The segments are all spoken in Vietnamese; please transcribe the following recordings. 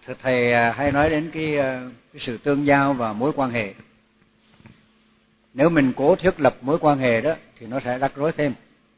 Thầy hay nói đến cái sự tương giao và mối quan hệ. Nếu mình cố thiết lập mối quan hệ đó thì nó sẽ rắc rối thêm.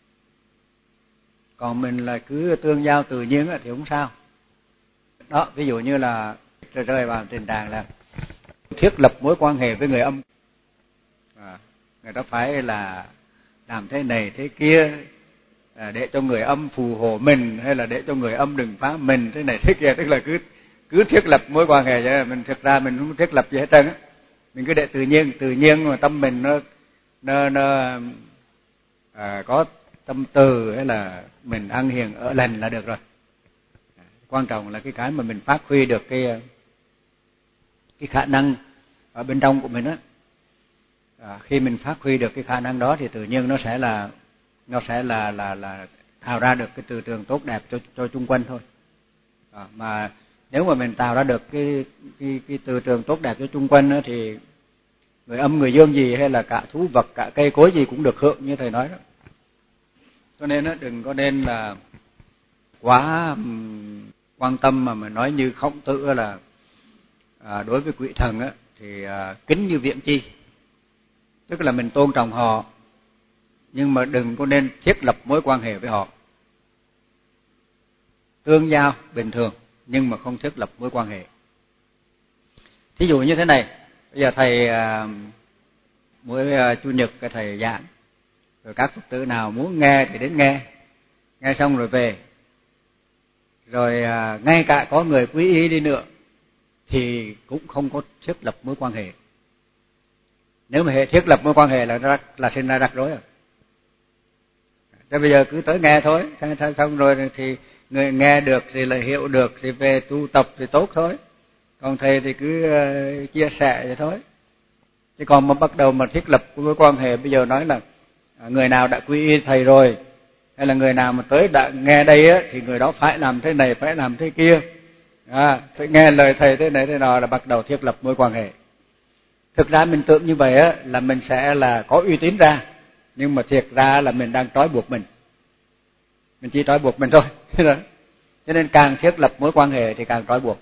Còn mình là cứ tương giao tự nhiên thì không sao. Đó, ví dụ như là rơi vào tình trạng là thiết lập mối quan hệ với người âm. Người ta phải là làm thế này thế kia để cho người âm phù hộ mình, hay là để cho người âm đừng phá mình thế này thế kia, tức là cứ thiết lập mối quan hệ vậy. Mình thực ra mình không thiết lập gì hết trơn á, mình cứ để tự nhiên mà tâm mình nó có tâm từ, hay là mình ăn hiền ở lành là được rồi. Quan trọng là cái mà mình phát huy được cái khả năng ở bên trong của mình á. Khi mình phát huy được cái khả năng đó thì tự nhiên nó sẽ là tạo ra được cái từ trường tốt đẹp cho chung quanh thôi. Mà nếu mà mình tạo ra được cái từ trường tốt đẹp cho chung quanh đó, thì người âm người dương gì hay là cả thú vật cả cây cối gì cũng được hưởng như thầy nói đó. Cho nên đừng có nên là quá quan tâm mà mình nói như Khổng Tử là đối với quỷ thần á thì kính như viễn chi, tức là mình tôn trọng họ nhưng mà đừng có nên thiết lập mối quan hệ với họ. Tương giao bình thường nhưng mà không thiết lập mối quan hệ. Thí dụ như thế này, bây giờ thầy mỗi chủ nhật thầy giảng, rồi các Phật tử nào muốn nghe thì đến nghe xong rồi về. Rồi ngay cả có người quý y đi nữa thì cũng không có thiết lập mối quan hệ. Nếu mà thiết lập mối quan hệ là sinh ra rắc rối rồi. Thế bây giờ cứ tới nghe thôi, xong rồi thì người nghe được thì lại hiểu được thì về tu tập thì tốt thôi. Còn thầy thì cứ chia sẻ vậy thôi. Chứ còn mà bắt đầu mà thiết lập mối quan hệ, bây giờ nói là người nào đã quy y thầy rồi, hay là người nào mà tới đã nghe đây á thì người đó phải làm thế này, phải làm thế kia, phải nghe lời thầy thế này thế nào, là bắt đầu thiết lập mối quan hệ. Thực ra mình tưởng như vậy á là mình sẽ là có uy tín ra, nhưng mà thiệt ra là mình đang trói buộc mình chỉ trói buộc mình thôi. Cho nên càng thiết lập mối quan hệ thì càng trói buộc.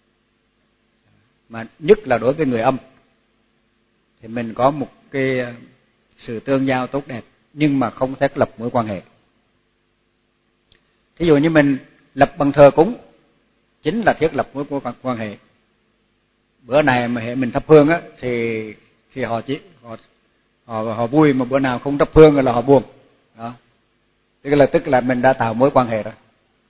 Mà nhất là đối với người âm thì mình có một cái sự tương giao tốt đẹp nhưng mà không thiết lập mối quan hệ. Thí dụ như mình lập bằng thờ cúng chính là thiết lập mối quan hệ. Bữa này mà hệ mình thắp hương á thì họ vui, mà bữa nào không thắp hương là họ buồn. Đó. Tức là mình đã tạo mối quan hệ rồi.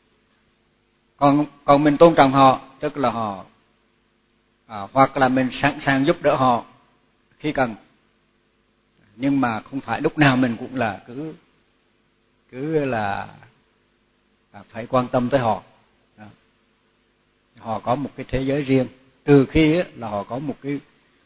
Còn mình tôn trọng họ, tức là họ hoặc là mình sẵn sàng giúp đỡ họ khi cần, nhưng mà không phải lúc nào mình cũng là cứ là phải quan tâm tới họ. Đó. Họ có một cái thế giới riêng, trừ khi là họ có một cái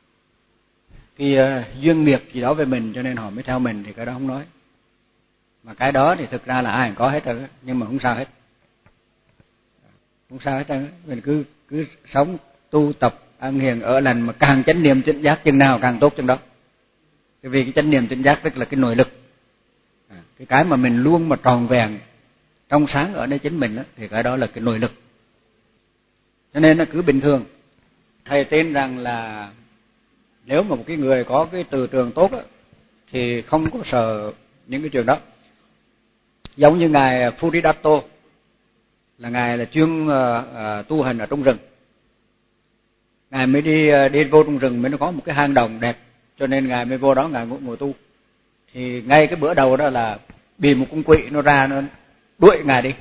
duyên nghiệp gì đó với mình cho nên họ mới theo mình, thì cái đó không nói. Mà cái đó thì thực ra là ai cũng có hết rồi, nhưng mà không sao hết. Không sao hết trơn. Mình cứ sống tu tập ăn hiền ở lành, mà càng chánh niệm tỉnh giác chừng nào càng tốt chừng đó. Vì cái chánh niệm tỉnh giác tức là cái nội lực, cái mà mình luôn mà tròn vẹn trong sáng ở đây chính mình đó, thì cái đó là cái nội lực. Cho nên nó cứ bình thường. Thầy tin rằng là nếu mà một cái người có cái từ trường tốt đó, thì không có sợ những cái chuyện đó. Giống như ngài Puridato, là ngài là chuyên tu hành ở trong rừng. Ngài mới đi vô trong rừng mới nó có một cái hang động đẹp, cho nên ngài mới vô đó ngài ngồi tu. Thì ngay cái bữa đầu đó là bị một con quỷ nó ra, nó đuổi ngài đi.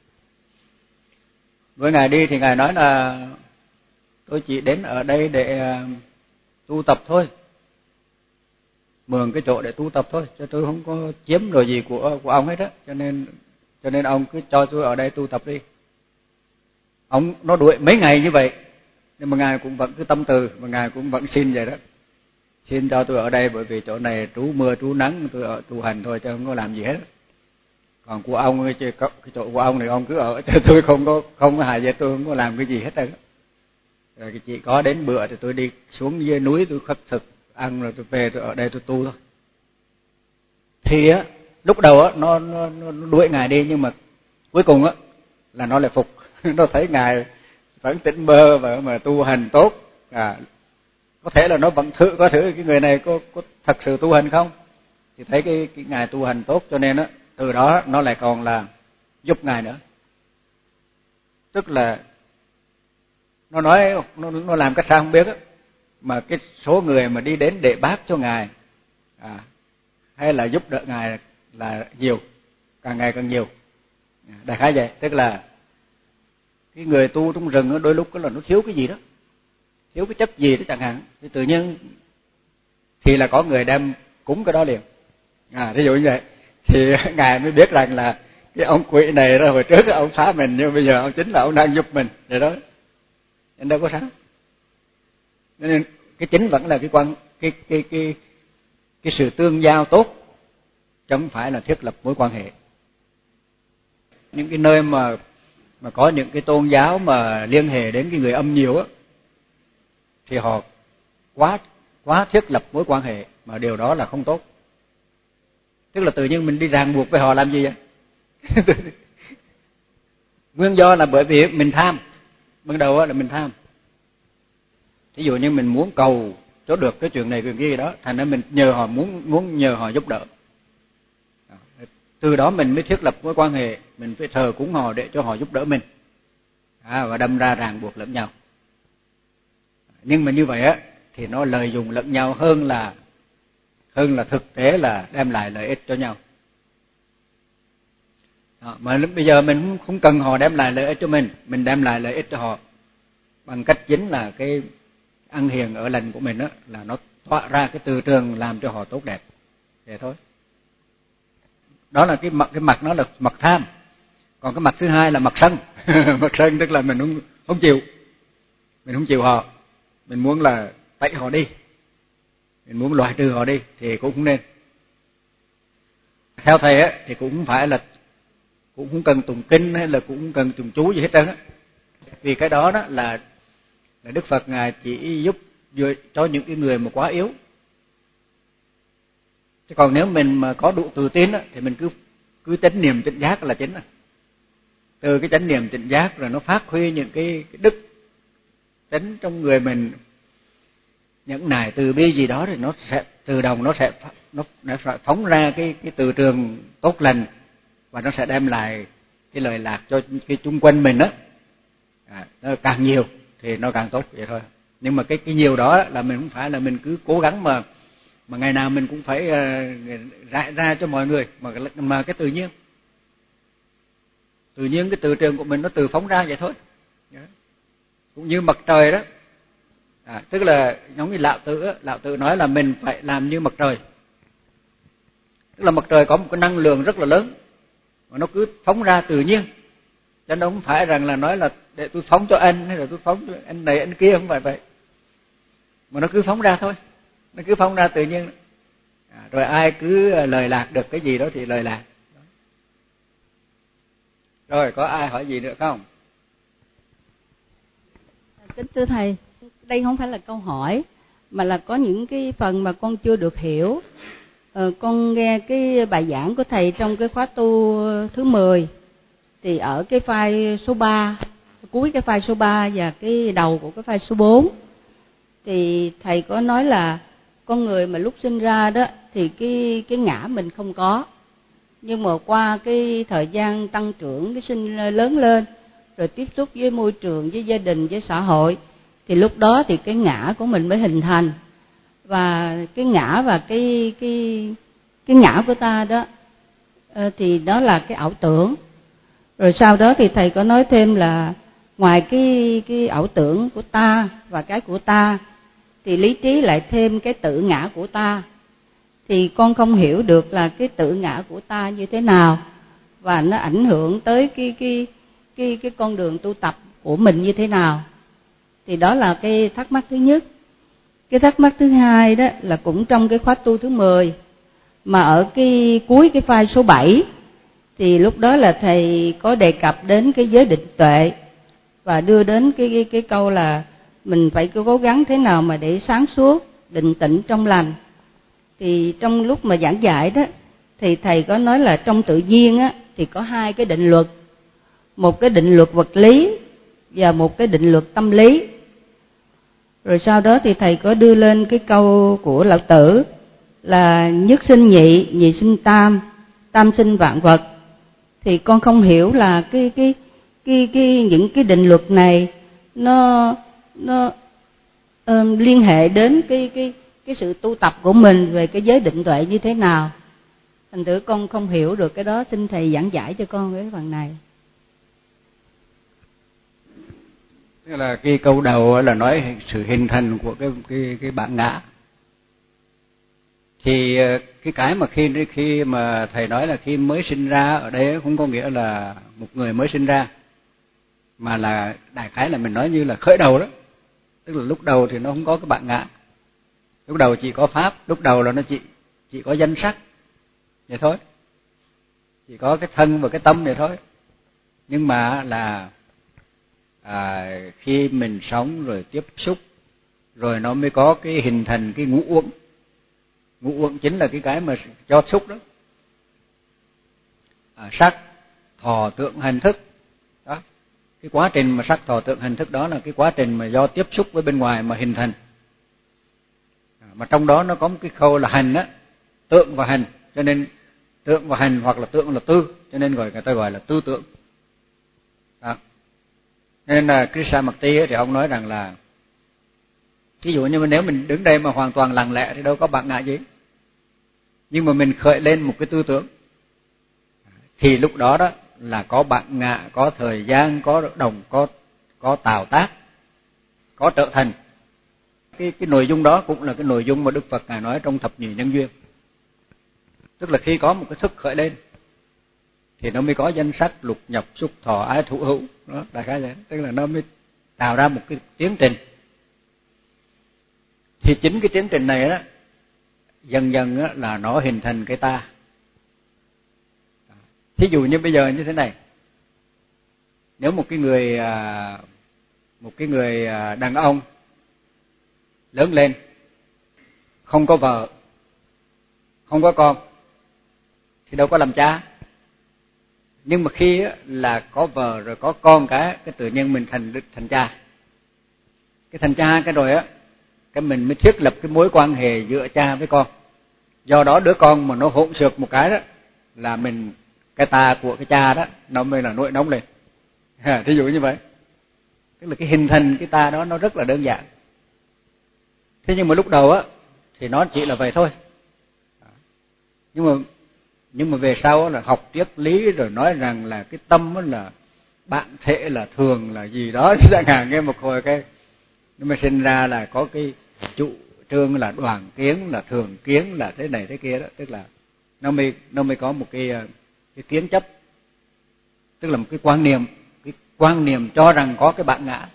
Với ngài đi thì ngài nói là tôi chỉ đến ở đây để tu tập thôi, mượn cái chỗ để tu tập thôi, chứ tôi không có chiếm đồ gì của ông hết á, cho nên ông cứ cho tôi ở đây tu tập đi. Ông nó đuổi mấy ngày như vậy, nhưng mà ngài cũng vẫn cứ tâm từ, mà ngài cũng vẫn xin vậy đó, xin cho tôi ở đây bởi vì chỗ này trú mưa trú nắng, tôi ở tu hành thôi chứ không có làm gì hết. Còn của ông cái chỗ của ông này ông cứ ở, chứ tôi không có hại gì, tôi không có làm cái gì hết trơn. Rồi chỉ có đến bữa thì tôi đi xuống dưới núi tôi khất thực ăn, rồi tôi về tôi ở đây tôi tu thôi. Thì á lúc đầu á nó đuổi ngài đi, nhưng mà cuối cùng á là nó lại phục. Nó thấy ngài vẫn tỉnh bơ và mà tu hành tốt, có thể là nó vẫn có thử cái người này có thật sự tu hành không, thì thấy cái ngài tu hành tốt, cho nên từ đó nó lại còn là giúp ngài nữa. Tức là nó nói nó làm cách sao không biết mà cái số người mà đi đến để bác cho ngài hay là giúp đỡ ngài là nhiều, càng ngày càng nhiều. Đại khái vậy, tức là cái người tu trong rừng đôi lúc là nó thiếu cái gì đó, thiếu cái chất gì đó chẳng hạn, thì tự nhiên thì là có người đem cúng cái đó liền. Ví dụ như vậy thì ngài mới biết rằng là cái ông quỷ này ra hồi trước ông phá mình, nhưng bây giờ ông chính là ông đang giúp mình vậy đó, nên đâu có sao. Nên cái chính vẫn là cái sự tương giao tốt, chứ không phải là thiết lập mối quan hệ. Những cái nơi mà có những cái tôn giáo mà liên hệ đến cái người âm nhiều thì họ quá thiết lập mối quan hệ, mà điều đó là không tốt. Tức là tự nhiên mình đi ràng buộc với họ làm gì vậy? Nguyên do là bởi vì mình tham, ban đầu là mình tham. Ví dụ như mình muốn cầu cho được cái chuyện này chuyện kia đó, thành ra mình nhờ họ, muốn nhờ họ giúp đỡ. Từ đó mình mới thiết lập mối quan hệ, mình phải thờ cúng họ để cho họ giúp đỡ mình, và đâm ra ràng buộc lẫn nhau. Nhưng mà như vậy thì nó lợi dụng lẫn nhau hơn là thực tế là đem lại lợi ích cho nhau. Mà bây giờ mình không cần họ đem lại lợi ích cho mình đem lại lợi ích cho họ bằng cách chính là cái ăn hiền ở lành của mình là nó tỏa ra cái từ trường làm cho họ tốt đẹp, vậy thôi. Đó là cái mặt nó là mặt tham. Còn cái mặt thứ hai là mặt sân. Mặt sân tức là mình không chịu họ, mình muốn là tẩy họ đi, mình muốn loại trừ họ đi thì cũng không nên. Theo thầy thì cũng không phải là cũng không cần tụng kinh hay là cũng không cần tụng chú gì hết trơn vì cái đó là Đức Phật ngài chỉ giúp cho những cái người mà quá yếu. Chứ còn nếu mình mà có đủ tự tin thì mình cứ chánh niệm tỉnh giác là chính. Từ cái chánh niệm tỉnh giác rồi nó phát huy những cái đức chánh trong người mình, nhẫn nại từ bi gì đó, thì nó sẽ tự động nó sẽ phóng ra cái từ trường tốt lành, và nó sẽ đem lại cái lợi lạc cho cái chung quanh mình nó càng nhiều thì nó càng tốt vậy thôi. Nhưng mà cái nhiều đó là mình không phải là mình cứ cố gắng mà ngày nào mình cũng phải rải ra cho mọi người, mà cái tự nhiên cái từ trường của mình nó tự phóng ra vậy thôi. Cũng như mặt trời đó, tức là giống như Lão Tử nói là mình phải làm như mặt trời. Tức là mặt trời có một cái năng lượng rất là lớn mà nó cứ phóng ra tự nhiên, cho nên không phải rằng là nói là để tôi phóng cho anh hay là tôi phóng cho anh này anh kia, không phải vậy, mà nó cứ phóng ra thôi, nó cứ phóng ra tự nhiên. Rồi ai cứ lời lạc được cái gì đó thì lời lạc. Rồi có ai hỏi gì nữa không? Kính thưa thầy, đây không phải là câu hỏi mà là có những cái phần mà con chưa được hiểu. Con nghe cái bài giảng của thầy trong cái khóa tu thứ 10, thì ở cái file số 3, cuối cái file số 3 và cái đầu của cái file số 4, thì thầy có nói là con người mà lúc sinh ra đó thì cái ngã mình không có, nhưng mà qua cái thời gian tăng trưởng, cái sinh lớn lên, rồi tiếp xúc với môi trường, với gia đình, với xã hội, thì lúc đó thì cái ngã của mình mới hình thành. Và cái ngã và cái ngã của ta đó thì đó là cái ảo tưởng. Rồi sau đó thì thầy có nói thêm là ngoài cái ảo tưởng của ta và cái của ta, thì lý trí lại thêm cái tự ngã của ta. Thì con không hiểu được là cái tự ngã của ta như thế nào, và nó ảnh hưởng tới cái con đường tu tập của mình như thế nào. Thì đó là cái thắc mắc thứ nhất. Cái thắc mắc thứ hai đó là cũng trong cái khóa tu thứ 10, mà ở cái cuối cái file số 7, thì lúc đó là thầy có đề cập đến cái giới định tuệ, và đưa đến cái câu là mình phải cố gắng thế nào mà để sáng suốt, định tĩnh, trong lành. Thì trong lúc mà giảng dạy đó, thì thầy có nói là trong tự nhiên thì có hai cái định luật. Một cái định luật vật lý và một cái định luật tâm lý. Rồi sau đó thì thầy có đưa lên cái câu của Lão Tử là nhất sinh nhị, nhị sinh tam, tam sinh vạn vật. Thì con không hiểu là những cái định luật này nó liên hệ đến cái sự tu tập của mình về cái giới định tuệ như thế nào. Thành thử con không hiểu được cái đó, xin thầy giảng giải cho con cái phần này. Tức là cái câu đầu là nói sự hình thành của cái bản ngã. Thì cái mà khi mà thầy nói là khi mới sinh ra ở đây không có nghĩa là một người mới sinh ra, mà là đại khái là mình nói như là khởi đầu đó. Tức là lúc đầu thì nó không có cái bản ngã, lúc đầu chỉ có pháp, lúc đầu là nó chỉ có danh sắc vậy thôi, chỉ có cái thân và cái tâm vậy thôi. Nhưng mà là khi mình sống rồi tiếp xúc rồi nó mới có cái hình thành cái ngũ uẩn. Ngũ uẩn chính là cái mà cho xúc đó, sắc thọ tưởng hành thức đó. Cái quá trình mà sắc thọ tưởng hành thức đó là cái quá trình mà do tiếp xúc với bên ngoài mà hình thành. Mà trong đó nó có một cái khâu là hành á, tượng và hành, cho nên tượng và hành hoặc là tượng là tư, cho nên người ta gọi là tư tượng đó. Nên là Krishnamurti thì ông nói rằng là ví dụ như nếu mình đứng đây mà hoàn toàn lặng lẽ thì đâu có bản ngã gì, nhưng mà mình khởi lên một cái tư tưởng thì lúc đó đó là có bản ngã, có thời gian, có đồng, có tạo tác, có trở thành. Cái nội dung đó cũng là cái nội dung mà Đức Phật Ngài nói trong thập nhị nhân duyên. Tức là khi có một cái thức khởi lên thì nó mới có danh sắc, lục nhập, xúc, thọ, ái, thủ, hữu đó, đại khái vậy. Tức là nó mới tạo ra một cái tiến trình. Thì chính cái tiến trình này đó dần dần đó, là nó hình thành cái ta. Thí dụ như bây giờ như thế này, nếu một cái người đàn ông lớn lên không có vợ, không có con thì đâu có làm cha. Nhưng mà khi là có vợ rồi có con cái tự nhiên mình thành cha. Cái thành cha cái rồi á, cái mình mới thiết lập cái mối quan hệ giữa cha với con. Do đó đứa con mà nó hỗn xược một cái đó là mình, cái ta của cái cha đó nó mới là nổi nóng lên. Thí dụ như vậy. Tức là cái hình thành cái ta đó nó rất là đơn giản. Thế nhưng mà lúc đầu á thì nó chỉ là vậy thôi. Nhưng mà về sau là học triết lý rồi nói rằng là cái tâm là bạn thể là thường là gì đó chẳng hạn, nghe một hồi cái nhưng mà sinh ra là có cái trụ trương là đoàn kiến, là thường kiến, là thế này thế kia đó. Tức là nó mới có một cái kiến chấp, tức là một cái quan niệm cho rằng có cái bản ngã.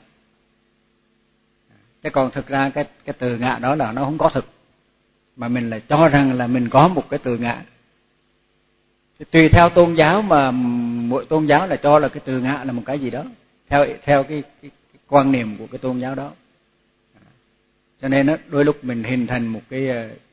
Chứ còn thực ra cái từ ngã đó là nó không có thực, mà mình lại cho rằng là mình có một cái từ ngã. Tùy theo tôn giáo mà mỗi tôn giáo là cho là cái từ ngã là một cái gì đó theo cái quan niệm của cái tôn giáo đó. Cho nên đó, đôi lúc mình hình thành một cái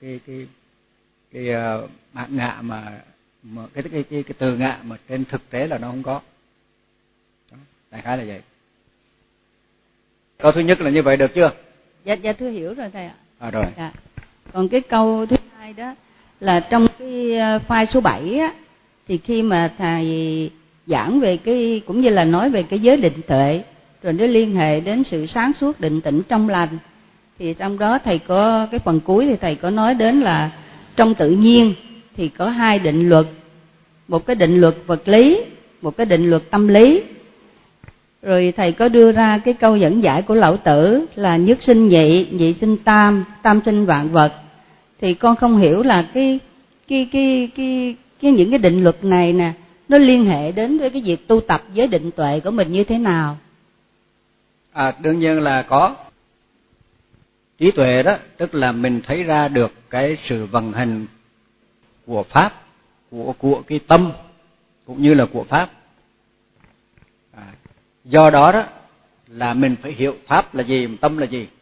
bản ngã mà cái từ ngã mà trên thực tế là nó không có. Đại khái là vậy. Câu thứ nhất là như vậy được chưa? Dạ thưa hiểu rồi thầy ạ. Rồi. Dạ. Còn cái câu thứ hai đó là trong cái file số 7 á, thì khi mà thầy giảng về cái cũng như là nói về cái giới định tuệ rồi nó liên hệ đến sự sáng suốt, định tĩnh, trong lành, thì trong đó thầy có cái phần cuối thì thầy có nói đến là trong tự nhiên thì có hai định luật, một cái định luật vật lý, một cái định luật tâm lý. Rồi thầy có đưa ra cái câu dẫn giải của Lão Tử là nhất sinh nhị, nhị sinh tam, tam sinh vạn vật. Thì con không hiểu là những cái định luật này nè, nó liên hệ đến với cái việc tu tập giới định tuệ của mình như thế nào? Đương nhiên là có. Trí tuệ đó, tức là mình thấy ra được cái sự vận hành của pháp, của cái tâm cũng như là của pháp. Do đó đó là mình phải hiểu pháp là gì, tâm là gì,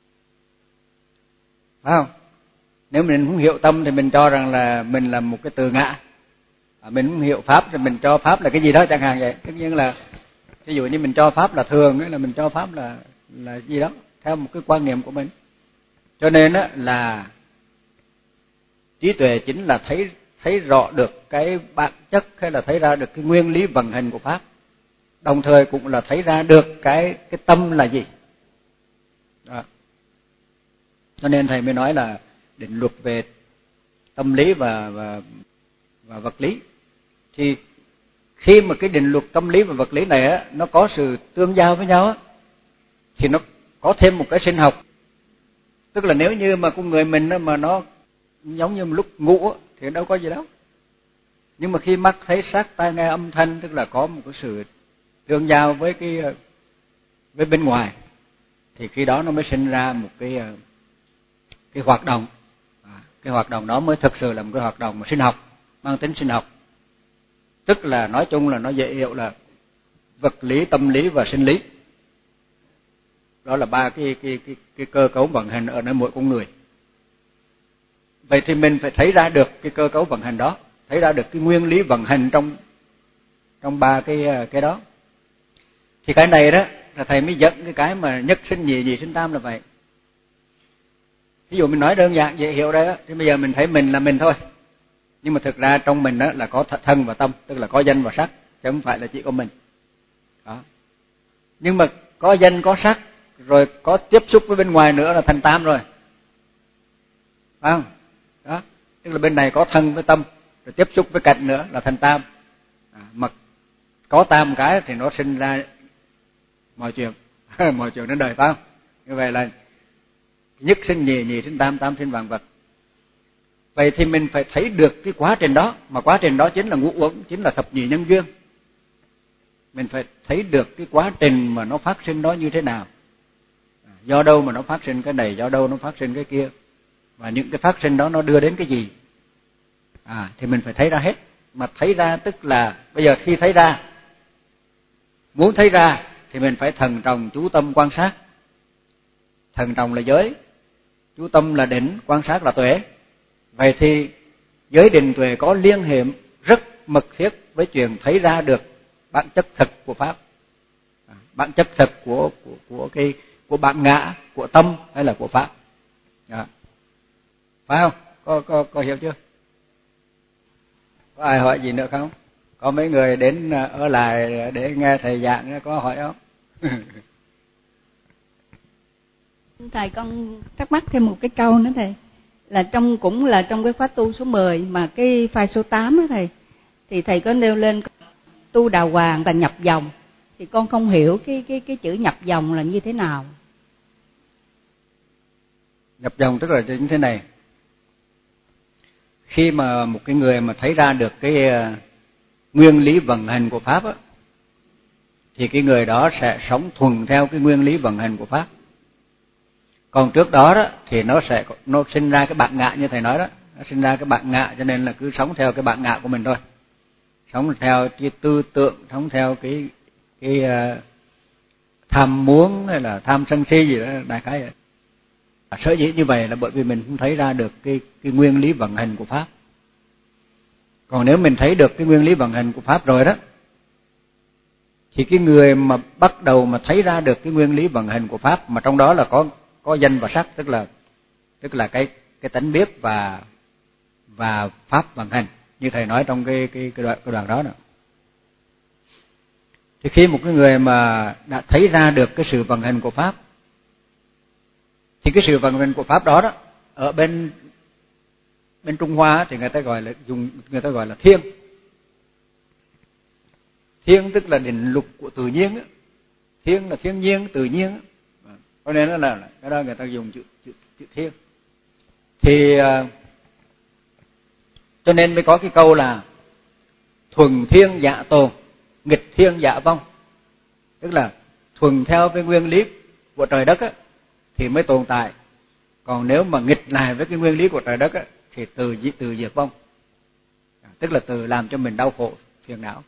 phải không? Nếu mình không hiểu tâm thì mình cho rằng là mình là một cái từ ngã, mình không hiểu pháp thì mình cho pháp là cái gì đó chẳng hạn vậy. Tất nhiên là ví dụ như mình cho pháp là thường ấy, là mình cho pháp là gì đó theo một cái quan niệm của mình. Cho nên á là trí tuệ chính là thấy rõ được cái bản chất hay là thấy ra được cái nguyên lý vận hành của pháp, đồng thời cũng là thấy ra được cái tâm là gì. Đó. Cho nên thầy mới nói là định luật về tâm lý và vật lý. Thì khi mà cái định luật tâm lý và vật lý này á nó có sự tương giao với nhau á, thì nó có thêm một cái sinh học. Tức là nếu như mà con người mình á, mà nó giống như một lúc ngủ á, thì đâu có gì đâu. Nhưng mà khi mắt thấy sắc tai nghe âm thanh, tức là có một cái sự tương giao với với bên ngoài, thì khi đó nó mới sinh ra một cái hoạt động. Cái hoạt động đó mới thực sự là một cái hoạt động mà sinh học, mang tính sinh học. Tức là nói chung là nó dễ hiểu là vật lý, tâm lý và sinh lý. Đó là ba cái cơ cấu vận hành ở nơi mỗi con người. Vậy thì mình phải thấy ra được cái cơ cấu vận hành đó, thấy ra được cái nguyên lý vận hành trong ba cái đó. Thì cái này đó là thầy mới dẫn cái mà nhất sinh nhì, nhì sinh tam là vậy. Ví dụ mình nói đơn giản dễ hiểu đấy, thì bây giờ mình thấy mình là mình thôi. Nhưng mà thực ra trong mình đó là có thân và tâm, tức là có danh và sắc, chứ không phải là chỉ có mình. Đó. Nhưng mà có danh có sắc rồi có tiếp xúc với bên ngoài nữa là thành tam rồi. Phải không? Đó. Tức là bên này có thân với tâm, rồi tiếp xúc với cảnh nữa là thành tam. Mà có tam cái thì nó sinh ra mọi chuyện, mọi chuyện đến đời, phải không? Như vậy là nhất sinh nhì, nhì sinh tam, tam sinh vạn vật. Vậy thì mình phải thấy được cái quá trình đó, mà quá trình đó chính là ngũ uẩn, chính là thập nhị nhân duyên. Mình phải thấy được cái quá trình mà nó phát sinh đó như thế nào. Do đâu mà nó phát sinh cái này, do đâu nó phát sinh cái kia, và những cái phát sinh đó nó đưa đến cái gì. Thì mình phải thấy ra hết. Mà thấy ra tức là bây giờ khi thấy ra, muốn thấy ra thì mình phải thần trọng chú tâm quan sát. Thần trọng là giới, chú tâm là định, quan sát là tuệ. Vậy thì giới định tuệ có liên hệ rất mật thiết với chuyện thấy ra được bản chất thực của pháp, bản chất thực của bản ngã, của tâm hay là của pháp. Phải không? Có hiểu chưa? Có ai hỏi gì nữa không? Có mấy người đến ở lại để nghe thầy giảng, có hỏi không? Thầy, con thắc mắc thêm một cái câu nữa thầy, là cũng là trong cái khóa tu số 10 mà cái file số 8 đó thầy, thì thầy có nêu lên tu đà hoàng và nhập dòng, thì con không hiểu cái chữ nhập dòng là như thế nào. Nhập dòng tức là như thế này. Khi mà một cái người mà thấy ra được cái nguyên lý vận hành của pháp á, thì cái người đó sẽ sống thuần theo cái nguyên lý vận hành của pháp. Còn trước đó đó thì nó sinh ra cái bản ngã như thầy nói đó, nó sinh ra cái bản ngã, cho nên là cứ sống theo cái bản ngã của mình thôi. Sống theo cái tư tưởng, sống theo cái tham muốn hay là tham sân si gì đó, đại khái vậy. Sở dĩ như vậy là bởi vì mình không thấy ra được cái nguyên lý vận hành của pháp. Còn nếu mình thấy được cái nguyên lý vận hành của pháp rồi đó, thì cái người mà bắt đầu mà thấy ra được cái nguyên lý vận hành của pháp, mà trong đó là có danh và sắc, tức là cái tánh biết và pháp vận hành, như thầy nói trong cái đoạn đó nữa. Thì khi một cái người mà đã thấy ra được cái sự vận hành của pháp, thì cái sự vận hành của pháp đó ở bên Trung Hoa thì người ta gọi là thiên. Thiên tức là định luật của tự nhiên á. Thiên là thiên nhiên, tự nhiên á. Cho nên là cái đó người ta dùng chữ thiên. Thì cho nên mới có cái câu là thuần thiên dạ tồn, nghịch thiên dạ vong. Tức là thuần theo với nguyên lý của trời đất á thì mới tồn tại. Còn nếu mà nghịch lại với cái nguyên lý của trời đất á thì từ diệt vong. Tức là từ làm cho mình đau khổ, phiền não.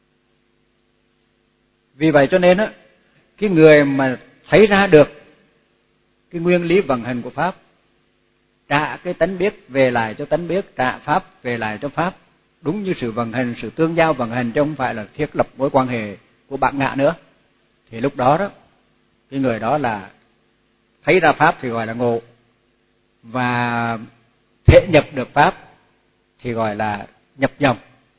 Vì vậy cho nên á, cái người mà thấy ra được cái nguyên lý vận hành của pháp, trả cái tánh biết về lại cho tánh biết, trả pháp về lại cho pháp, đúng như sự vận hành, sự tương giao vận hành, chứ không phải là thiết lập mối quan hệ của bản ngã nữa. thì lúc đó đó cái người đó là thấy ra pháp thì gọi là ngộ, và thể nhập được pháp thì gọi là nhập dòng.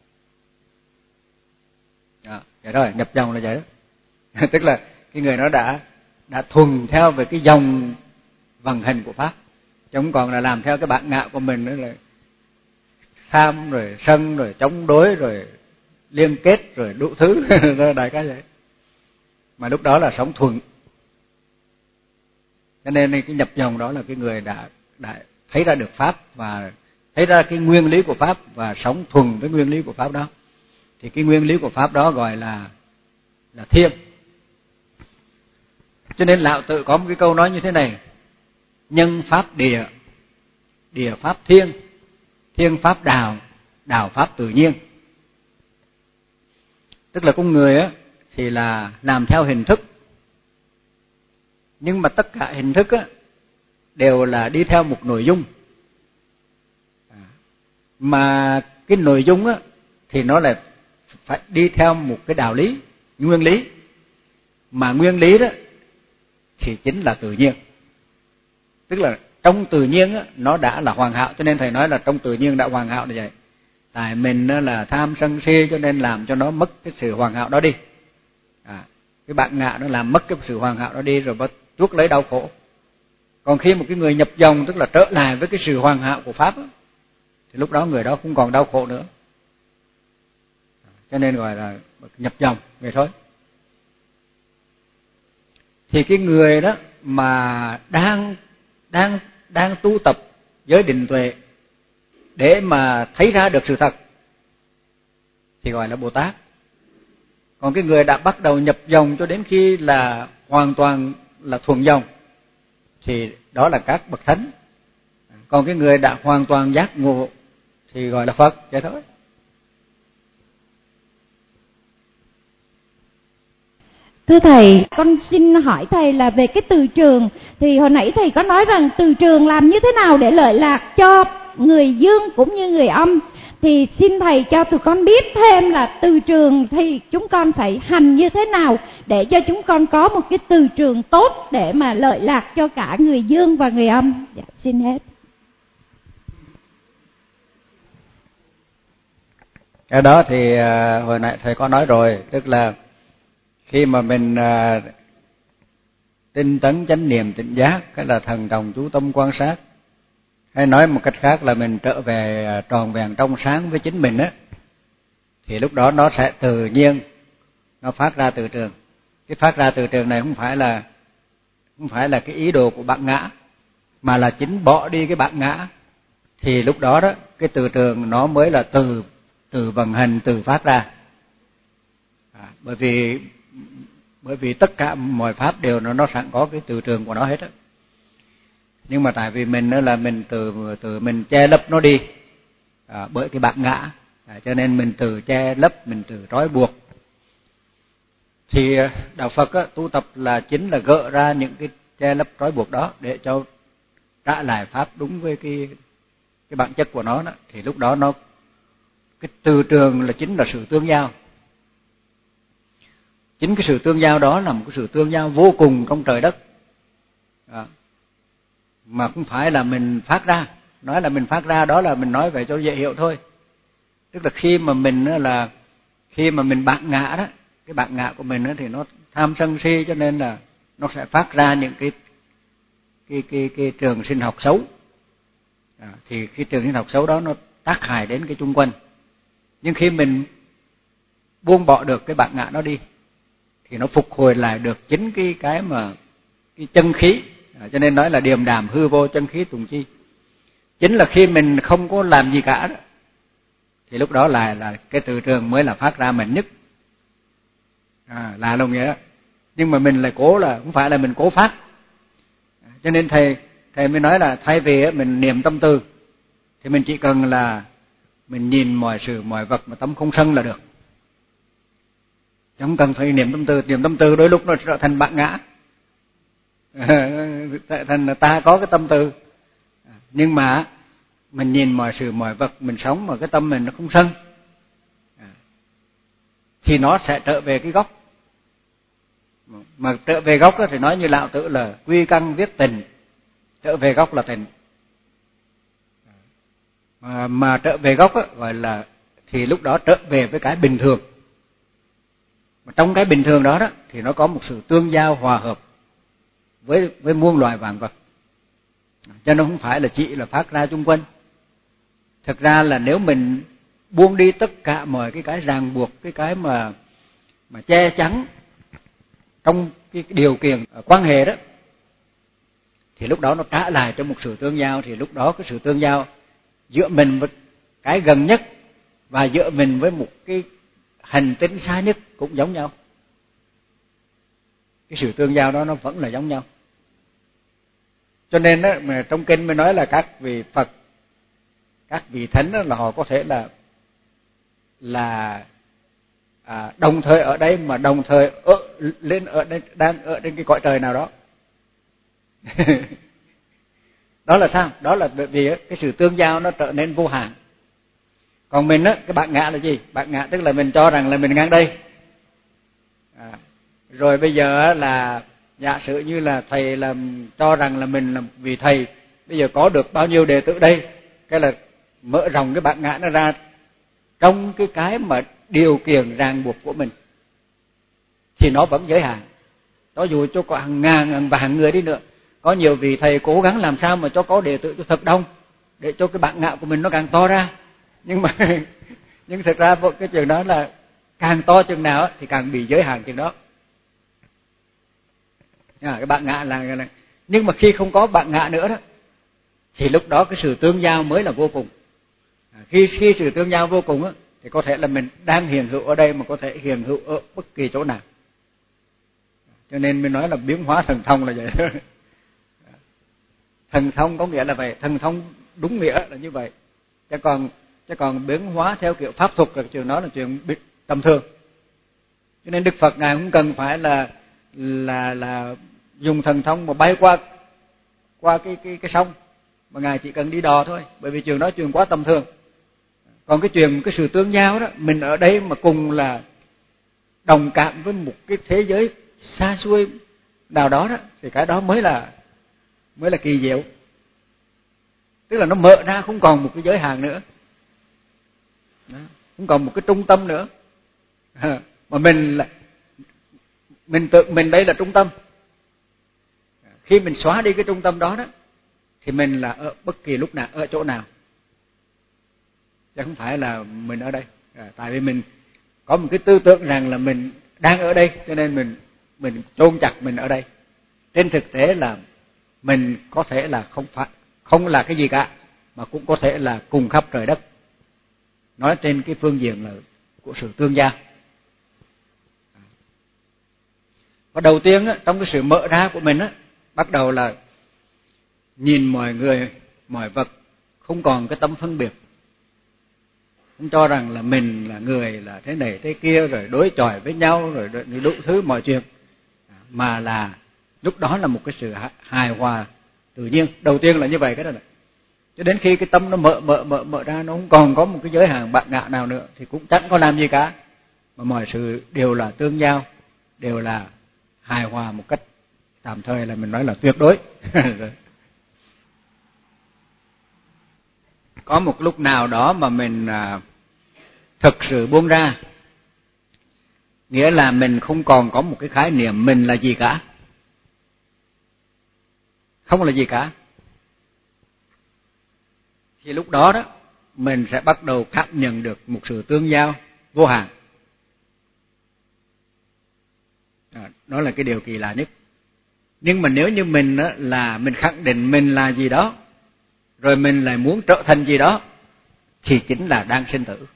Vậy đó, nhập dòng là vậy đó. Tức là cái người đó đã thuần theo về cái dòng vận hành của pháp, chứ không còn là làm theo cái bản ngã của mình nữa, là tham rồi sân rồi chống đối rồi liên kết rồi đủ thứ đại cái vậy. Mà lúc đó là sống thuần. Cho nên cái nhập dòng đó là cái người đã thấy ra được pháp và thấy ra cái nguyên lý của pháp và sống thuần với nguyên lý của pháp đó. Thì cái nguyên lý của pháp đó gọi là thiên. Cho nên Lão Tử có một cái câu nói như thế này: nhân pháp địa, địa pháp thiên, thiên pháp đạo, đạo pháp tự nhiên. Tức là con người á thì là làm theo hình thức, nhưng mà tất cả hình thức á đều là đi theo một nội dung. Mà cái nội dung á thì nó lại phải đi theo một cái đạo lý, nguyên lý. Mà nguyên lý đó thì chính là tự nhiên. Tức là trong tự nhiên á nó đã là hoàn hảo, cho nên thầy nói là trong tự nhiên đã hoàn hảo như vậy. Tại mình là tham sân si cho nên làm cho nó mất cái sự hoàn hảo đó đi. Cái bản ngã nó làm mất cái sự hoàn hảo đó đi rồi bắt chuốc lấy đau khổ. Còn khi một cái người nhập dòng, tức là trở lại với cái sự hoàn hảo của pháp đó, thì lúc đó người đó không còn đau khổ nữa. Cho nên gọi là nhập dòng vậy thôi. Thì cái người đó mà đang tu tập giới định tuệ để mà thấy ra được sự thật thì gọi là Bồ Tát. Còn cái người đã bắt đầu nhập dòng cho đến khi là hoàn toàn là thuần dòng thì đó là các bậc thánh. Còn cái người đã hoàn toàn giác ngộ thì gọi là Phật vậy thôi. Thưa Thầy, con xin hỏi Thầy là về cái từ trường. Thì hồi nãy Thầy có nói rằng từ trường làm như thế nào để lợi lạc cho người dương cũng như người âm. Thì xin Thầy cho tụi con biết thêm là từ trường thì chúng con phải hành như thế nào để cho chúng con có một cái từ trường tốt để mà lợi lạc cho cả người dương và người âm. Dạ, xin hết. Cái đó thì hồi nãy Thầy có nói rồi, tức là khi mà mình tinh tấn chánh niệm tỉnh giác, cái là thần đồng chú tâm quan sát, hay nói một cách khác là mình trở về tròn vẹn trong sáng với chính mình á, thì lúc đó nó sẽ tự nhiên nó phát ra từ trường. Cái phát ra từ trường này không phải là cái ý đồ của bản ngã, mà là chính bỏ đi cái bản ngã, thì lúc đó đó cái từ trường nó mới là từ vận hành, từ phát ra. Bởi vì tất cả mọi pháp đều nó sẵn có cái từ trường của nó hết á. Nhưng mà tại vì mình là mình từ mình che lấp nó đi bởi cái bản ngã, cho nên mình từ che lấp, mình từ trói buộc. Thì đạo Phật á, tu tập là chính là gỡ ra những cái che lấp trói buộc đó để cho trả lại pháp đúng với cái bản chất của nó đó. Thì lúc đó nó cái từ trường là chính là sự tương giao. Chính cái sự tương giao đó là một cái sự tương giao vô cùng trong trời đất. Mà không phải là mình phát ra. Nói là mình phát ra đó là mình nói về cho dễ hiểu thôi. Tức là khi mà mình bản ngã đó, cái bản ngã của mình đó thì nó tham sân si, cho nên là nó sẽ phát ra những cái trường sinh học xấu. Thì cái trường sinh học xấu đó nó tác hại đến cái chung quanh. Nhưng khi mình buông bỏ được cái bản ngã nó đi thì nó phục hồi lại được chính cái chân khí. Cho nên nói là điềm đạm hư vô chân khí tùng chi. Chính là khi mình không có làm gì cả đó, thì lúc đó là cái từ trường mới là phát ra mạnh nhất. Là luôn vậy đó. Nhưng mà mình lại cố là không phải là mình cố phát. Cho nên thầy mới nói là thay vì mình niệm tâm từ thì mình chỉ cần là mình nhìn mọi sự mọi vật mà tâm không sân là được. Chẳng cần phải niệm tâm từ đôi lúc nó trở thành bản ngã. Thành ta có cái tâm từ, nhưng mà mình nhìn mọi sự mọi vật mình sống mà cái tâm mình nó không sân, thì nó sẽ trở về cái gốc. Mà trở về gốc thì nói như Lão Tử là quy căn viết tình, trở về gốc là tình. Mà trở về gốc gọi là thì lúc đó trở về với cái bình thường. Mà trong cái bình thường đó thì nó có một sự tương giao hòa hợp với muôn loài vạn vật. Cho nên không phải là chỉ là phát ra chung quanh. Thực ra là nếu mình buông đi tất cả mọi cái ràng buộc, cái mà che chắn trong cái điều kiện quan hệ đó, thì lúc đó nó trả lại cho một sự tương giao. Thì lúc đó cái sự tương giao giữa mình với cái gần nhất và giữa mình với một cái hành tinh xa nhất cũng giống nhau. Cái sự tương giao đó nó vẫn là giống nhau. Cho nên đó, mà trong kinh mới nói là các vị Phật, các vị thánh đó, là họ có thể là đồng thời ở đây mà đồng thời lên ở đây, đang ở trên cái cõi trời nào đó. Đó là sao? Đó là bởi vì cái sự tương giao nó trở nên vô hạn. Còn mình á, cái bạn ngã là gì? Bạn ngã tức là mình cho rằng là mình ngang đây. Rồi bây giờ là giả sử như là thầy là cho rằng là mình là vì thầy bây giờ có được bao nhiêu đệ tử đây, cái là mở rộng cái bạn ngã nó ra trong cái mà điều kiện ràng buộc của mình thì nó vẫn giới hạn. Cho dù cho có hàng ngàn hàng vạn người đi nữa, có nhiều vị thầy cố gắng làm sao mà cho có đệ tử cho thật đông để cho cái bạn ngã của mình nó càng to ra, nhưng thực ra cái chuyện đó là càng to chừng nào thì càng bị giới hạn chừng đó. Cái bạn ngã là nhưng mà khi không có bạn ngã nữa đó thì lúc đó cái sự tương giao mới là vô cùng. Khi sự tương giao vô cùng thì có thể là mình đang hiện hữu ở đây mà có thể hiện hữu ở bất kỳ chỗ nào. Cho nên mình nói là biến hóa thần thông là vậy. Thần thông có nghĩa là vậy, thần thông đúng nghĩa là như vậy. Chứ còn biến hóa theo kiểu pháp thuật là chuyện đó là chuyện tầm thường. Cho nên Đức Phật ngài không cần phải là dùng thần thông mà bay qua cái sông, mà ngài chỉ cần đi đò thôi, bởi vì chuyện đó chuyện quá tầm thường. Còn cái sự tương giao đó, mình ở đây mà cùng là đồng cảm với một cái thế giới xa xôi nào đó thì cái đó mới là kỳ diệu. Tức là nó mở ra không còn một cái giới hạn nữa. Đó, không còn một cái trung tâm nữa. Mà mình tự mình đây là trung tâm. Khi mình xóa đi cái trung tâm đó thì mình là ở bất kỳ lúc nào, ở chỗ nào. Chứ không phải là mình ở đây. Tại vì mình có một cái tư tưởng rằng là mình đang ở đây, cho nên mình chôn chặt mình ở đây. Trên thực tế là mình có thể là không là cái gì cả, mà cũng có thể là cùng khắp trời đất. Nói trên cái phương diện là của sự tương giao. Và đầu tiên trong cái sự mở ra của mình bắt đầu là nhìn mọi người, mọi vật không còn cái tâm phân biệt, không cho rằng là mình là người là thế này thế kia rồi đối chọi với nhau rồi đủ thứ mọi chuyện, mà là lúc đó là một cái sự hài hòa tự nhiên. Đầu tiên là như vậy cái đó. Cho đến khi cái tâm nó mở ra, nó không còn có một cái giới hạn bạn ngạ nào nữa thì cũng chẳng có làm gì cả, mà mọi sự đều là tương giao, đều là hài hòa một cách tạm thời là mình nói là tuyệt đối. Có một lúc nào đó mà mình thực sự buông ra, nghĩa là mình không còn có một cái khái niệm mình là gì cả, không là gì cả, thì lúc đó mình sẽ bắt đầu cảm nhận được một sự tương giao vô hạn. Đó là cái điều kỳ lạ nhất. Nhưng mà nếu như mình là mình khẳng định mình là gì đó, rồi mình lại muốn trở thành gì đó, thì chính là đang sinh tử.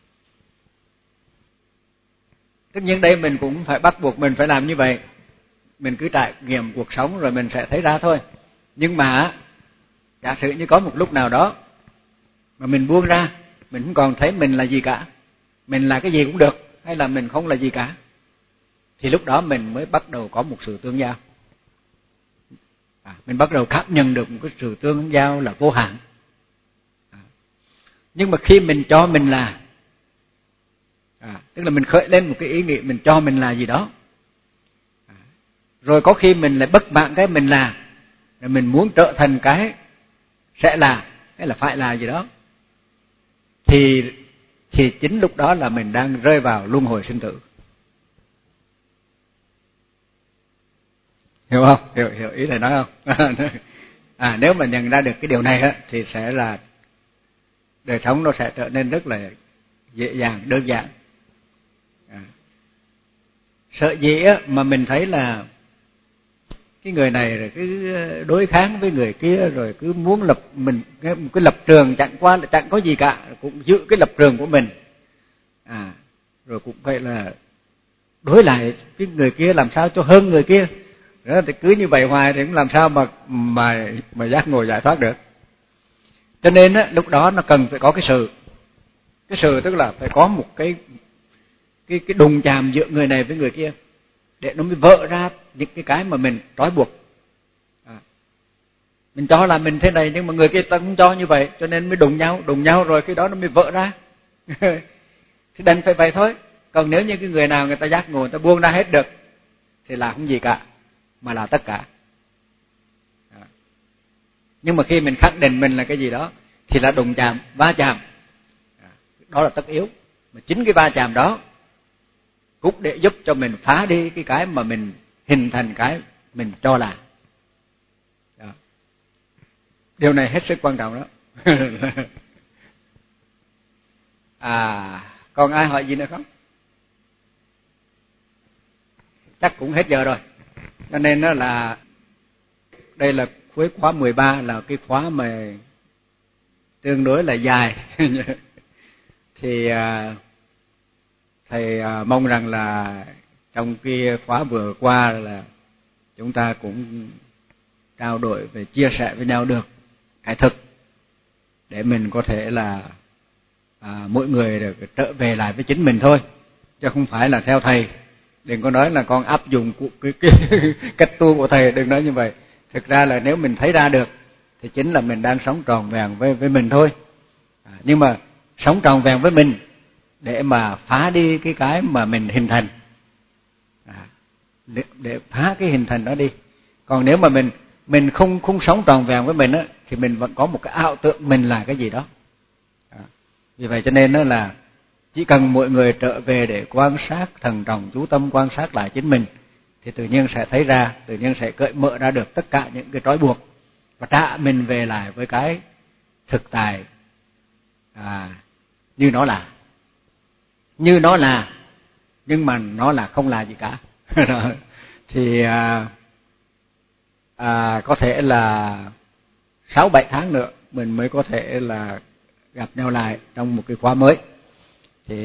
Tất nhiên đây mình cũng phải bắt buộc mình phải làm như vậy. Mình cứ trải nghiệm cuộc sống rồi mình sẽ thấy ra thôi. Nhưng mà giả sử như có một lúc nào đó mà mình buông ra, mình không còn thấy mình là gì cả, mình là cái gì cũng được, hay là mình không là gì cả, thì lúc đó mình mới bắt đầu có một sự tương giao. Mình bắt đầu cảm nhận được một cái sự tương giao là vô hạn. Nhưng mà khi mình cho mình là, tức là mình khởi lên một cái ý nghĩ mình cho mình là gì đó, rồi có khi mình lại bất mãn cái mình là, rồi mình muốn trở thành cái sẽ là, hay là phải là gì đó, thì chính lúc đó là mình đang rơi vào luân hồi sinh tử. Hiểu không? Hiểu ý thầy nói không? Nếu mà nhận ra được cái điều này á, thì sẽ là đời sống nó sẽ trở nên rất là dễ dàng, đơn giản. Sợ dĩ á, mà mình thấy là cái người này rồi cứ đối kháng với người kia, rồi cứ muốn lập mình cái lập trường chẳng qua là chẳng có gì cả, cũng giữ cái lập trường của mình, rồi cũng phải là đối lại cái người kia làm sao cho hơn người kia, đó thì cứ như vậy hoài thì cũng làm sao mà giác ngộ giải thoát được. Cho nên á, lúc đó nó cần phải có cái sự tức là phải có một cái đụng chạm giữa người này với người kia, để nó mới vỡ ra những cái mà mình trói buộc. Mình cho là mình thế này nhưng mà người kia ta cũng cho như vậy, cho nên mới đụng nhau rồi cái đó nó mới vỡ ra. Thì đành phải vậy thôi. Còn nếu như cái người nào người ta giác ngộ, người ta buông ra hết được thì là không gì cả, mà là tất cả. Nhưng mà khi mình khẳng định mình là cái gì đó thì là đụng chạm, va chạm, đó là tất yếu. Mà chính cái va chạm đó cũng để giúp cho mình phá đi cái mà mình hình thành cái mình cho là. Điều này hết sức quan trọng đó. Còn ai hỏi gì nữa không? Chắc cũng hết giờ rồi. Cho nên đó là đây là cuối khóa 13, là cái khóa mà tương đối là dài. Thì thầy mong rằng là trong cái khóa vừa qua là chúng ta cũng trao đổi và chia sẻ với nhau được cái thực, để mình có thể là mỗi người được trở về lại với chính mình thôi, chứ không phải là theo thầy. Đừng có nói là con áp dụng cái cách tu của thầy, đừng nói như vậy. Thực ra là nếu mình thấy ra được thì chính là mình đang sống tròn vẹn với mình thôi. Nhưng mà sống tròn vẹn với mình để mà phá đi cái mà mình hình thành, để phá cái hình thành đó đi. Còn nếu mà mình không sống tròn vẹn với mình á, thì mình vẫn có một cái ảo tưởng mình là cái gì đó. Vì vậy cho nên đó là chỉ cần mọi người trở về để quan sát, thận trọng chú tâm quan sát lại chính mình, thì tự nhiên sẽ thấy ra, tự nhiên sẽ cởi mở ra được tất cả những cái trói buộc, và trả mình về lại với cái thực tại như nó là, nhưng mà nó là không là gì cả. Thì có thể là 6-7 tháng nữa mình mới có thể là gặp nhau lại trong một cái khóa mới. Thì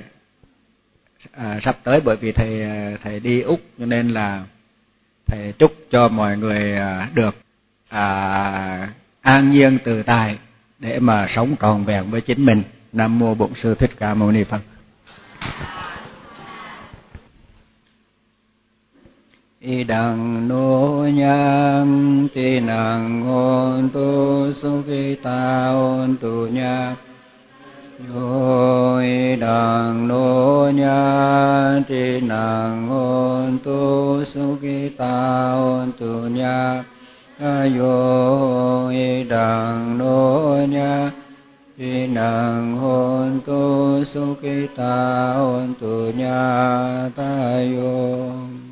sắp tới, bởi vì thầy đi Úc, cho nên là thầy chúc cho mọi người được an nhiên tự tại để mà sống trọn vẹn với chính mình. Nam mô Bổn Sư Thích Ca Mâu Ni Phật. Idang no nhang ti nang on tu sukita on tu nya yo idang no nhang ti nang on tu sukita on tu nya yo idang no nhang ti nang on tu sukita on tu nya ta yo.